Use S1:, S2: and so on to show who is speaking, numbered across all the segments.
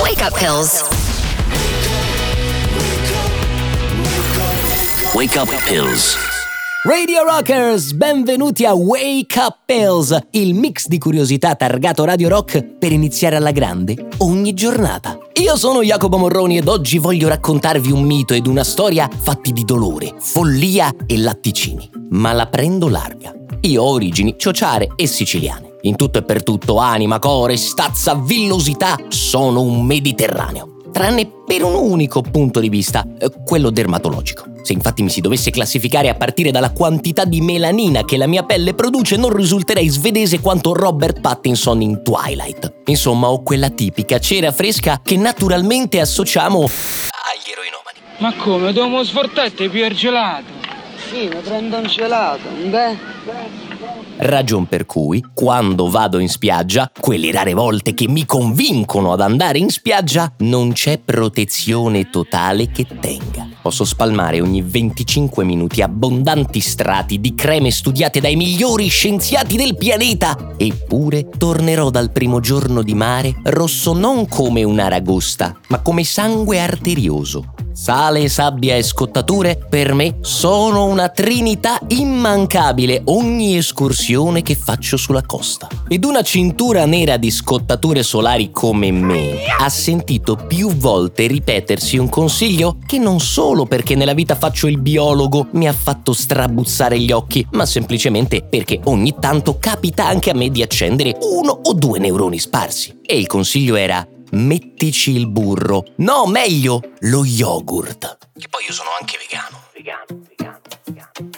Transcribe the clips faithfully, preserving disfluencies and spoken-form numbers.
S1: Wake up pills.
S2: Wake up pills.
S3: Radio Rockers, benvenuti a Wake Up Pills, il mix di curiosità targato Radio Rock per iniziare alla grande ogni giornata. Io sono Jacopo Morroni ed oggi voglio raccontarvi un mito ed una storia fatti di dolore, follia e latticini. Ma la prendo larga. Io ho origini ciociare e siciliane. In tutto e per tutto, anima, core, stazza, villosità, sono un mediterraneo. Tranne per un unico punto di vista, quello dermatologico. Se infatti mi si dovesse classificare a partire dalla quantità di melanina che la mia pelle produce, non risulterei svedese quanto Robert Pattinson in Twilight. Insomma, ho quella tipica cera fresca che naturalmente associamo agli eroinomani.
S4: Ma come? Dobbiamo sfortare più il gelato?
S5: Sì, mi prendo un gelato, beh...
S3: Ragion per cui, quando vado in spiaggia, quelle rare volte che mi convincono ad andare in spiaggia, non c'è protezione totale che tenga. Posso spalmare ogni venticinque minuti abbondanti strati di creme studiate dai migliori scienziati del pianeta, eppure tornerò dal primo giorno di mare rosso non come un'aragosta, ma come sangue arterioso. Sale, sabbia e scottature per me sono una trinità immancabile ogni escursione che faccio sulla costa. Ed una cintura nera di scottature solari come me ha sentito più volte ripetersi un consiglio che non solo perché nella vita faccio il biologo mi ha fatto strabuzzare gli occhi, ma semplicemente perché ogni tanto capita anche a me di accendere uno o due neuroni sparsi. E il consiglio era: mettici il burro. No, meglio, lo yogurt.
S2: Che poi io sono anche vegano. Vegano, vegano, vegano.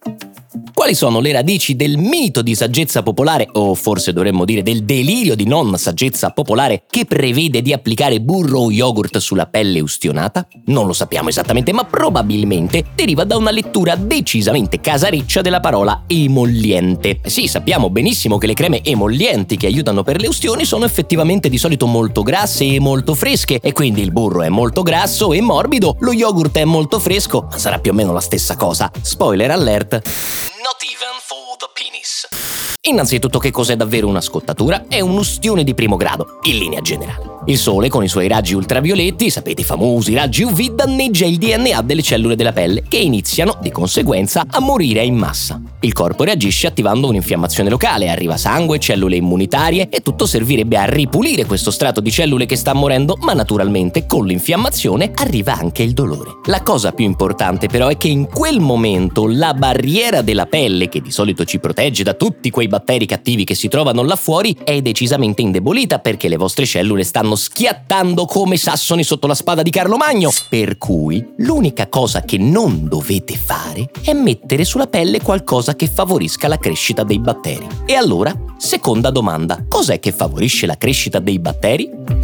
S3: Quali sono le radici del mito di saggezza popolare, o forse dovremmo dire del delirio di non saggezza popolare, che prevede di applicare burro o yogurt sulla pelle ustionata? Non lo sappiamo esattamente, ma probabilmente deriva da una lettura decisamente casareccia della parola emolliente. Sì, sappiamo benissimo che le creme emollienti che aiutano per le ustioni sono effettivamente di solito molto grasse e molto fresche, e quindi il burro è molto grasso e morbido, lo yogurt è molto fresco, ma sarà più o meno la stessa cosa. Spoiler alert.
S2: Not even for the penis.
S3: Innanzitutto, che cos'è davvero una scottatura? È un'ustione di primo grado, in linea generale. Il sole, con i suoi raggi ultravioletti, sapete i famosi raggi U V, danneggia il D N A delle cellule della pelle, che iniziano, di conseguenza, a morire in massa. Il corpo reagisce attivando un'infiammazione locale, arriva sangue, cellule immunitarie, e tutto servirebbe a ripulire questo strato di cellule che sta morendo, ma naturalmente con l'infiammazione arriva anche il dolore. La cosa più importante però è che in quel momento la barriera della pelle, che di solito ci protegge da tutti quei batteri cattivi che si trovano là fuori, è decisamente indebolita perché le vostre cellule stanno schiattando come sassoni sotto la spada di Carlo Magno. Per cui l'unica cosa che non dovete fare è mettere sulla pelle qualcosa che favorisca la crescita dei batteri. E allora, seconda domanda: cos'è che favorisce la crescita dei batteri?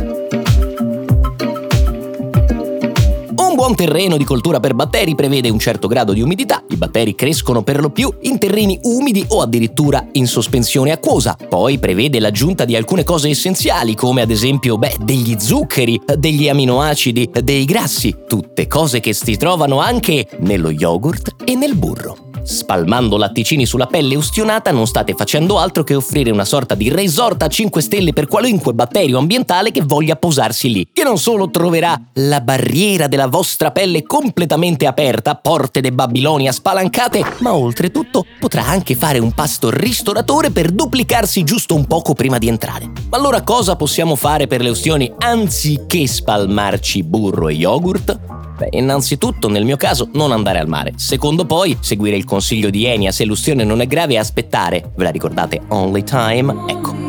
S3: Un buon terreno di coltura per batteri prevede un certo grado di umidità. I batteri crescono per lo più in terreni umidi o addirittura in sospensione acquosa. Poi prevede l'aggiunta di alcune cose essenziali, come ad esempio, beh, degli zuccheri, degli aminoacidi, dei grassi, tutte cose che si trovano anche nello yogurt e nel burro. Spalmando latticini sulla pelle ustionata non state facendo altro che offrire una sorta di resort a cinque stelle per qualunque batterio ambientale che voglia posarsi lì, che non solo troverà la barriera della vostra pelle completamente aperta, porte de Babilonia spalancate, ma oltretutto potrà anche fare un pasto ristoratore per duplicarsi giusto un poco prima di entrare. Ma allora cosa possiamo fare per le ustioni anziché spalmarci burro e yogurt? Beh, innanzitutto, nel mio caso, non andare al mare. Secondo poi, seguire il consiglio di Enia: se l'ustione non è grave, e aspettare. Ve la ricordate? Only time? Ecco.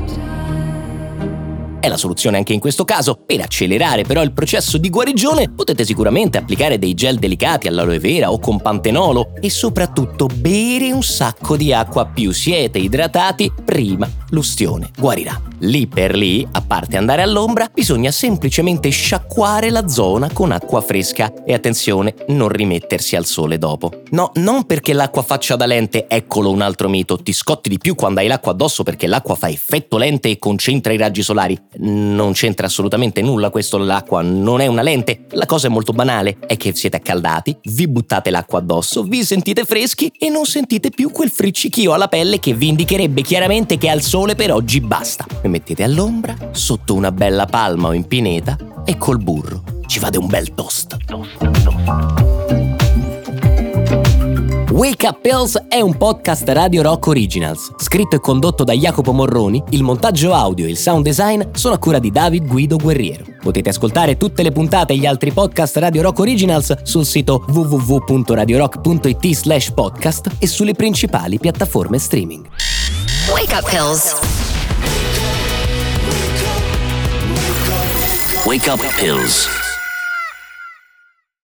S3: È la soluzione anche in questo caso. Per accelerare però il processo di guarigione potete sicuramente applicare dei gel delicati all'aloe vera o con pantenolo, e soprattutto bere un sacco di acqua. Più siete idratati, prima l'ustione guarirà. Lì per lì, a parte andare all'ombra, bisogna semplicemente sciacquare la zona con acqua fresca. E attenzione, non rimettersi al sole dopo. No, non perché l'acqua faccia da lente, eccolo un altro mito. Ti scotti di più quando hai l'acqua addosso perché l'acqua fa effetto lente e concentra i raggi solari. Non c'entra assolutamente nulla questo, l'acqua non è una lente. La cosa è molto banale, è che siete accaldati, vi buttate l'acqua addosso, vi sentite freschi e non sentite più quel friccichio alla pelle che vi indicherebbe chiaramente che al sole per oggi basta. Vi mettete all'ombra, sotto una bella palma o in pineta e col burro ci fate un bel toast. Wake Up Pills è un podcast Radio Rock Originals, scritto e condotto da Jacopo Morroni. Il montaggio audio e il sound design sono a cura di David Guido Guerriero. Potete ascoltare tutte le puntate e gli altri podcast Radio Rock Originals sul sito w w w punto radio rock punto i t slash podcast e sulle principali piattaforme streaming.
S1: Wake Up Pills.
S2: Wake Up Pills.